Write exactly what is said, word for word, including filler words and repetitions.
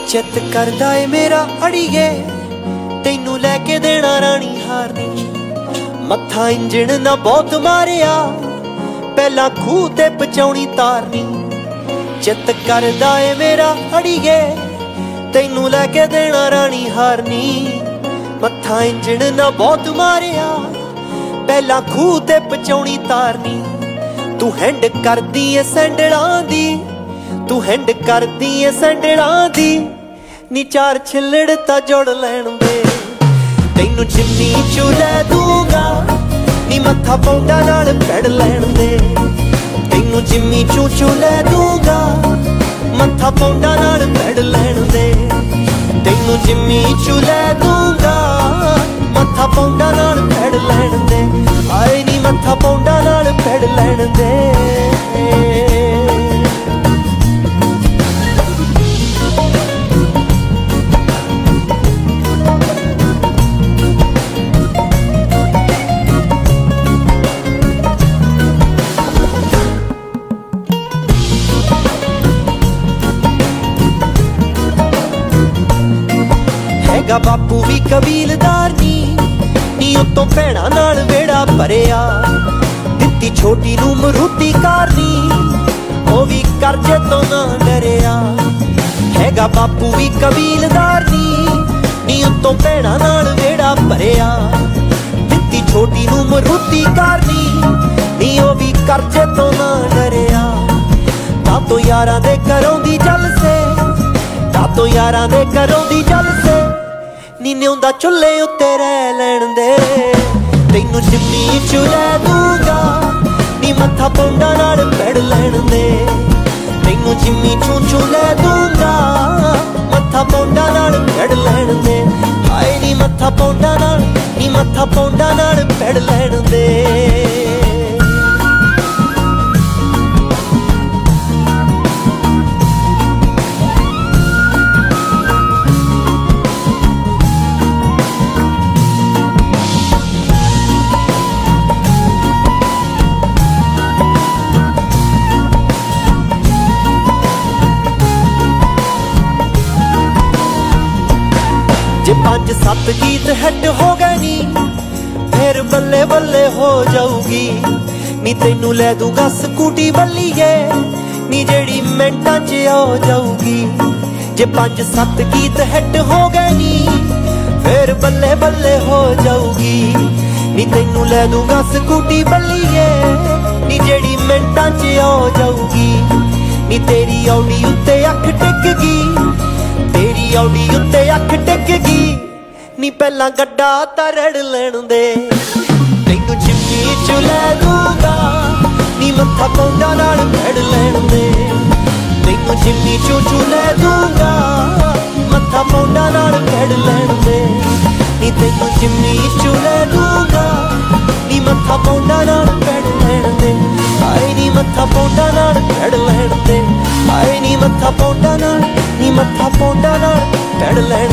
चित करदा ए मेरा अड़िए तैनू लैके देना रानी हारनी। मत्था इंजन ना बहुत मारिया पहला खूह ते पचाउणी तारनी। चित करदा ए मेरा अड़िए तैनू लैके देना रानी हारनी। मत्था इंजन ना बहुत मारिया पहला खूह ते पचाउणी तारनी। तू हैंड करदी ए सैंडलां दी, तू हैंड करदी ए सैंडलां दी। नी चार छिल्लड़ ता जोड़ लैण दे, तैनू जिम्मी चू लै दूंगा। नी मत्था पौंडा नाल पैड़ लैण दे, तैनू जिम्मी चू चू लै दूंगा। मत्था पौंडा नाल पैड़ लैण दे, तैनू जिम्मी चू लै दूंगा। मत्था पौंडा नाल पैड़ लैण दे, आए नी मत्था पौंडा नाल पैड़ लैण दे। बापू भी कबीलदार नी, नी उतों भैणा नाल वेड़ा भरिया। दित्ती छोटी नू मरूती कारनी, ओ भी करजे तो ना डरिया। हैगा बापू भी कबीलदार नी, नी उतों भैणा नाल वेड़ा भरिया। दित्ती छोटी नू मरूती कारनी, नी ओ भी करजे तो ना डरिया। तातो यारां दे घरों दी जल से, तातो यारां दे घरों दी जल से। नी न्योंदा चुल्हे उत्ते रह लैण दे, तैनू जिम्मी चू लै दूंगा। नी मत्था पौंडा नाल पैड़ लैण दे, तैनू जिम्मी चू चू लै दूंगा। मत्था पौंडा नाल पैड़ लैण दे, आए नी मत्था पौंडा नाल, नी मत्था पौंडा नाल पैड़ लैण दे। जे पांच सत्त गीत हिट हो गए नी, फिर बल्ले बल्ले हो जाऊगी। नी तैनू लै दूंगा स्कूटी बल्लीए, नी जेड़ी मिंटां च हो जाऊगी। जे पांच सत्त गीत हिट हो गए नी, फिर बल्ले बल्ले हो जाऊगी। नी तैनू लै दूंगा स्कूटी बल्लीए, नी जेड़ी मिंटां च हो जाऊगी। नी तेरी औडी उत्ते अख टिक गई, तेरी औडी उत्ते अख टिक गई। नी पहला गड्डा तां रड़ लैण दे, तैनू जिम्मी चू लै दूंगा। नी मत्था पौंडा नाल पैड़ लैण दे, तैनू जिम्मी चू चू लै दूंगा। मत्था पौंडा नाल पैड़ लैण दे, नी तैनू जिम्मी चू लै दूंगा। नी मत्था पौंडा नाल पैड़ लैण दे, आए नी मत्था पौंडा नाल पैड़ लैण दे। आए नी मत्था पौंडा नाल, नी मत्था पौंडा नाल पैड़ लैण